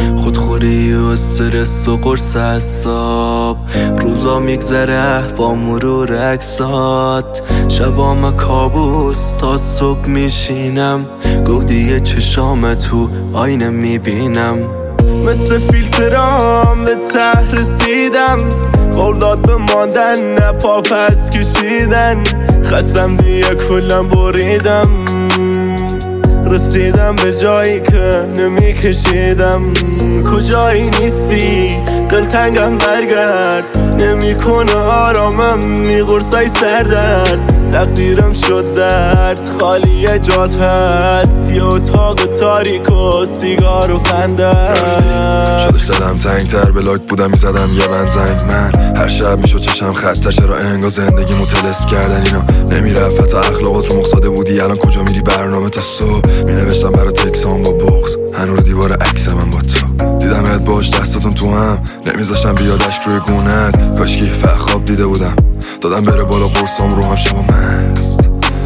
خودخوری و استرس و قرص اعصاب. روزا میگذره با مرور عکسات، شبام کابوس تا صبح میشینم، گودی چشام تو آینه میبینم. مثل فیلترام به ته رسیدم، قول داد به ماندن نه پا پس کشیدن. خستم دیگه کلم بریدم، رسیدم به جایی که نمیکشیدم. کجایی نیستی دلتنگم برگرد، نمیکنه آرامم میغرسای سردرد. تقدیرم شد درد خالی جات هست، یه اتاق تاریک و سیگار و خندر. شدش دلم تنگ تر، بلاک بودم میزدم یه بند زنگ. من هر شب میشد چشم خطه، چرا انگار زندگیمو تلس کردن اینا نمیرفت. حتی اخلاقات رو مخصاده بودی، الان کجا میری برنامه تا صبح؟ مینوشتم برا تکسام با بغض، هنور دیوار عکس من با تو. دیدمت باش دستاتون تو هم، نمیذاشم بیاد اشک روی گونت. کاشکی فقط خواب دیده بودم، دادم بره بالا قرصام رو هم شبا مست.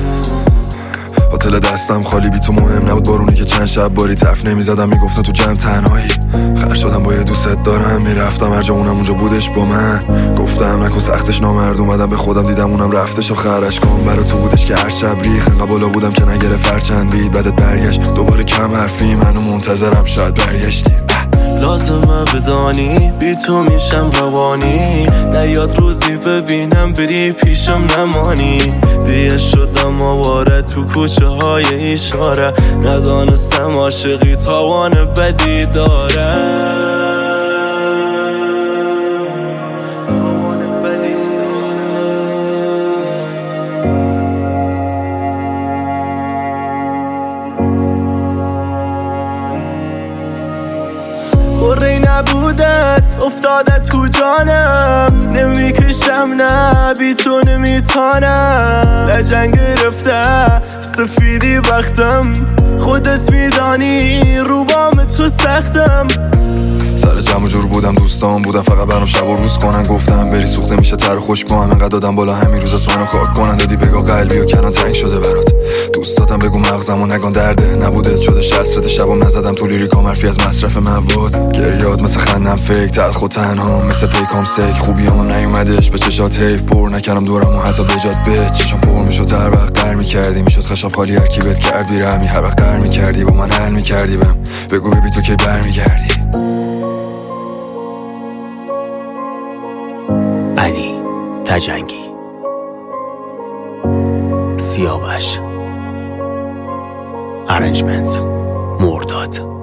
هتل دستم خالی بی تو مهم نبود، بارونی که چند شب باری طرف نمیزدم، میگفتن تو جمع تنهایی. خرج شدم با یه دوست دارم، میرفتم هر جا اونم اونجا بودش با من. گفتم نکن سختش نامرد، اومدم به خودم دیدم اونم رفتش. آخرش کام برا تو بودش که هر شب ریخ، انقدر بالا بودم که نگرفت هر چند بید. بعدت برگشت دوباره کم حرفی، منو منتظرم شاید برگشتی. لازمه بدانی بی تو میشم روانی، نیاد روزی ببینم بری پیشم نمانی. دیگه شدم آواره تو کوچه های اشاره، ندانستم عاشقی تاوان بدی داره. خوری نبودت افتاده تو جانم، نمیکشم نه بی تو نمیتانم. لجن گرفته سفیدی بختم، خودت میدانی روبام تو سختم. سر جمع جور بودم دوستان بودم، فقط برام شب و روز کنن. گفتم بری سوخته میشه تر خوش کنم، انقدر دادم بالا همین روز از منو خاک کنن. دادی بگاه قلبی و کلان تنگ شده برات، دوستاتم بگو مغزم و نگان درده. نبودت شده شسرت شبم نزدم تو لیریکام حرفی از مصرف مواد. گریاد مثل خندم فیک، تلخ و تنها مثل پیکام سیک. خوبیام نیومدش به چشات حیف، پر نکردم دورم و حتی بجات به چشم پر میشد هر وقت قهر میکردی. میشد خشم خالی هر کی بهت کرد بیرحمی، هر وقت قهر میکردی با من حل میکردی. بهم بگو ببی تو کی برمیگردی. علی تجنگی، سیاوش، ارنجمنت مرداد.